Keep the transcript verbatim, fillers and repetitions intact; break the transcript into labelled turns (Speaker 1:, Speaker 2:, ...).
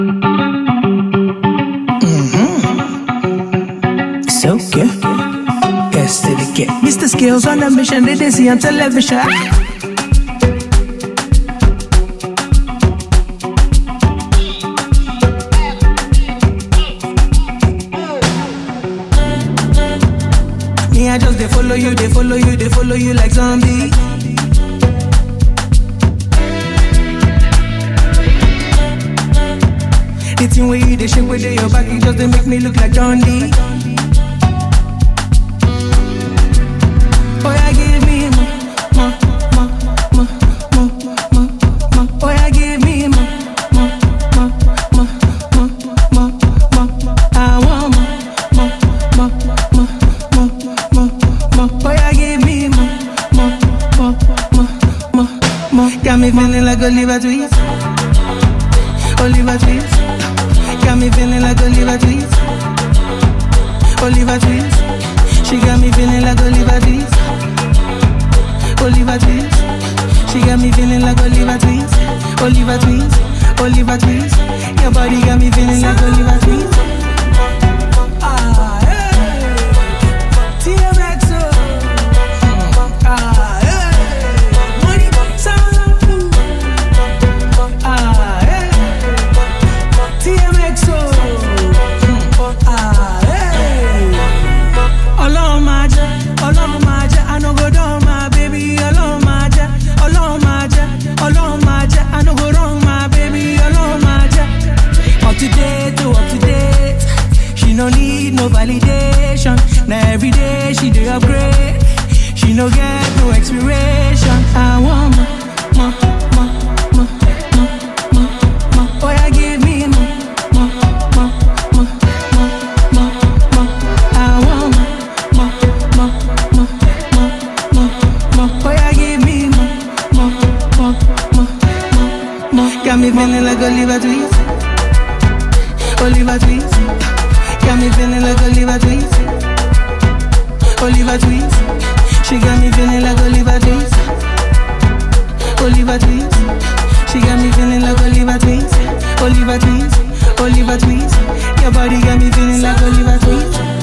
Speaker 1: Mm-hmm. So good. Yes, to the get. Mister Skills on a mission, they see on television. Me, I just they follow you, they follow you, they follow you like zombie. The thing where you, they shake with your back, it just they make me look like John D. Oh yeah, give me more, more, more, more, more, more, more. Oh yeah, give me more, more, more, more, more, more, more. I want more, more, more, more, more, more, more. Oh yeah, give me more, more, more, more, more, more. Got me feeling like Oliver Twist, Oliver Twist. Got me feeling like Oliver Twist, Oliver Twist. She got me feeling like Oliver Twist, Oliver Twist. She got me feeling like Oliver Twist, Oliver Twist, Oliver Twist. Your body got me feeling like Oliver Twist. Ah, hey, T M X. Ah, hey, money, sound. Ah, hey, T M X. Ah, hey. Alone my jet, alone my jet, I no go down my baby. Alone my jet, alone my jet, alone my jet, I no go wrong my baby. Alone my jet. Up to date, to up to date. She no need no validation. Now every day she do upgrade. She no get no expiration. I want more, more, more, more, more, more. Oh yeah, give me more, more, more, more, more, more, more. I want more, more, more, more, more, more. Oh yeah, give me more, more, more, more, more, more. Got me feeling like Oliver Twist, Oliver Twist. Got me feeling like Oliver Twist, Oliver Twist. She got me feeling like Oliver Twist, Oliver Twist. She got me feeling like Oliver Twist, Oliver Twist, Oliver Twist. Your body got me feeling like Oliver Twist.